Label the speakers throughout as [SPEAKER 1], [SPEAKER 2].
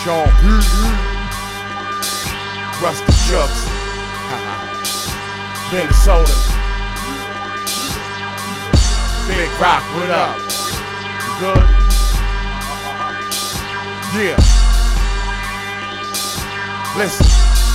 [SPEAKER 1] Sean, Rusty Chucks, Minnesota, Big Rock, what up? You good? Yeah. Listen.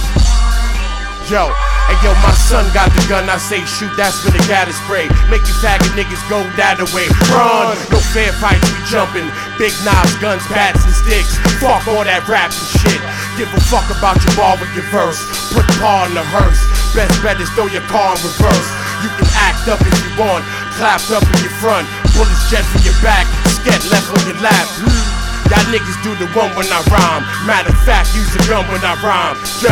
[SPEAKER 1] Yo, hey yo, my son got the gun, I say shoot, that's when the got spray. Make you faggot niggas go that away. Run, no fair fights, we jumping. Big knives, guns, bats, and sticks. Fuck all that rap and shit. Give a fuck about your ball with your verse. Put the paw in the hearse. Best bet is throw your car in reverse. You can act up if you want, clapped up in your front. Bullets jet from your back, sket left on your lap. Y'all niggas do the one when I rhyme. Matter of fact, use the gun when I rhyme. Yo,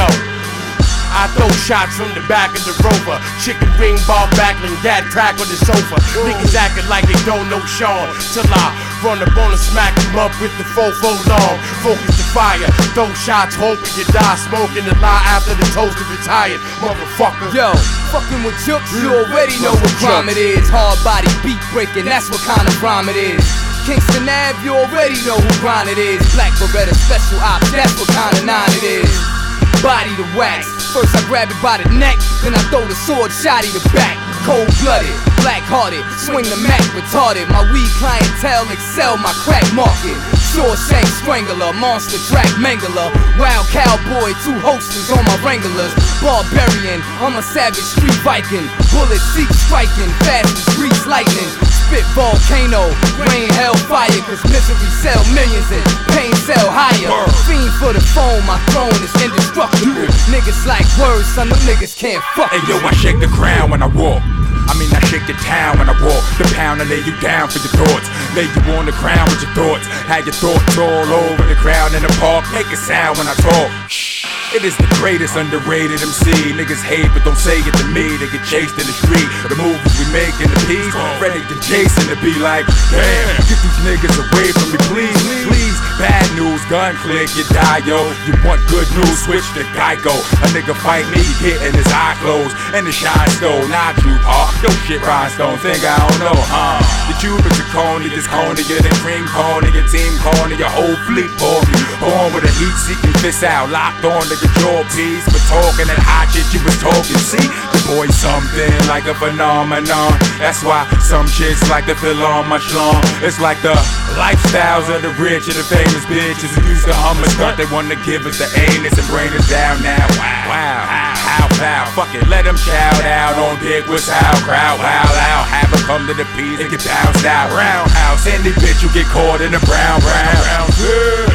[SPEAKER 1] I throw shots from the back of the Rover. Chicken wing, ball backling, dad crack on the sofa. Niggas acting like they don't know Sean. Till I run up on and smack him up with the fofo long. Focus the fire, throw shots, hoping you die. Smoking the lie after the toaster retired. Motherfucker.
[SPEAKER 2] Yo, fucking with Chucks, you already know what crime it is. Hard body, beat breaking, that's what kind of rhyme it is. Kingston Ave, you already know who grind it is. Black Beretta, special ops, that's what kind of nine it is. Body to wax, first I grab it by the neck, then I throw the sword shotty to back. Cold-blooded, black-hearted, swing the Mac retarded. My weed clientele excel my crack market. Shawshank strangler, monster track mangler. Wild cowboy, two holsters on my Wranglers. Barbarian, I'm a savage street Viking. Bullets seek striking, fast as grease lightning. Spit volcano, rain hellfire. Cause misery sell millions and pain sell higher. Fiend for the phone, my throne is indestructible. Niggas like words, son, them niggas can't fuck.
[SPEAKER 3] Hey yo, I shake the ground when I walk. I mean, I shake the town when I walk. The pound, I lay you down for your thoughts. Lay you on the ground with your thoughts. Have your thoughts all over the crowd in the park. Make a sound when I talk. Shh. It is the greatest underrated MC. Niggas hate but don't say it to me. They get chased in the street. The movies we make in the piece. Ready to Jason to be like, damn, get these niggas away from me, please, please. Bad news, gun click, you die, yo. You want good news, switch to Geico. A nigga fight me, getting his eye closed. And the shine stole, not you, huh? Yo shit, rhinestone, think I don't know, huh? The Cubans are corny, this corny, you're the cream corny, your team corny, your whole fleet corny. Born with a heat-seeking fist out, locked on to your jaw piece. But talking that hot shit you was talking, see? The boy's something like a phenomenon. That's why some chicks like to feel on my schlong. It's like the lifestyles of the rich and the famous bitches who used to hum a stunt. They wanna give us the anus and bring us down now. Wow, how foul, fuck it, let them shout out on dick with how crowd, wow, out. Have her come to the piece and get bounced out. Roundhouse, any bitch you get caught in the brown.